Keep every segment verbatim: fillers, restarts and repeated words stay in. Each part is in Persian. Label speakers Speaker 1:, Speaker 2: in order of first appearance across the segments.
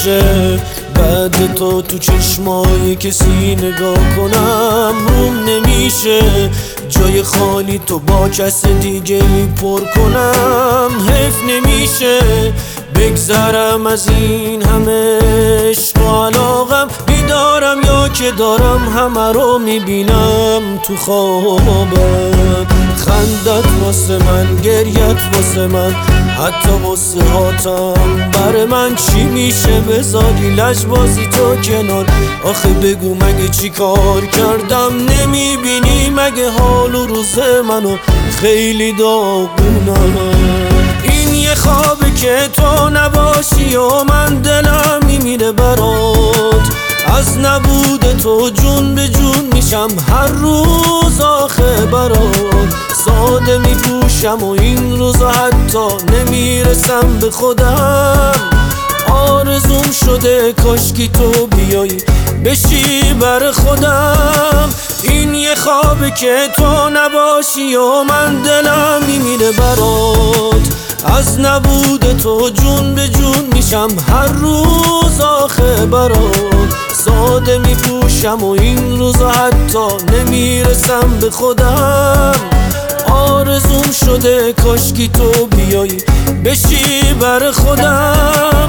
Speaker 1: نمیشه بعد تو تو چشمای کسی نگاه کنم روم نمیشه جای خالی تو با کس دیگه پر کنم حیف نمیشه بگذرم از این همه عشق و علاقم بیدارم یا که دارم همه رو میبینم تو خوابم خندت واسه من گریت واسه من حتی واسه هاتم بر من چی میشه بذاری لجبازی تو کنار آخه بگو مگه چی کار کردم نمیبینی مگه حال و روز منو خیلی داغونم این یه خوابه که تو نباشی و من دلم میمیره برات از نبود تو جون به جون میشم هر روز آخه برات ساده میپوشم و این روزا حتی نمیرسم به خودم آرزوم شده کاشکی تو بیایی بشی بر خودم این یه خوابه که تو نباشی و من دلم میمیره برات از نبود تو جون به جون میشم هر روز آخه برات ساده میپوشم و این روزا حتی نمیرسم به خودم آرزوم شده کاشکی تو بیایی بشی بر خودم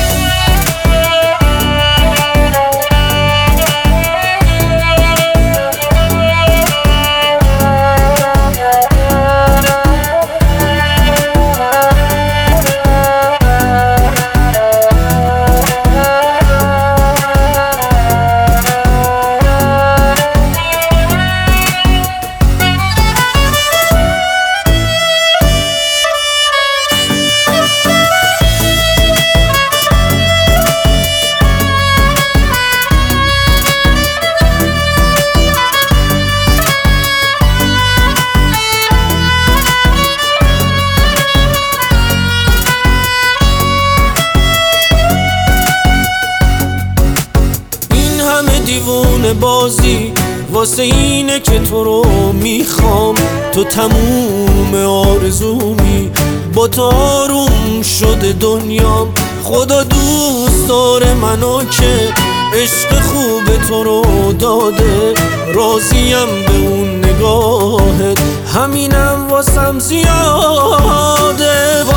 Speaker 1: دیوونه بازی واسه اینه که تو رو میخوام تو تموم آرزومی با تو آروم شده دنیام خدا دوست داره منو که عشق خوب تو رو داده راضیم به اون نگاهت همینم واسم زیاده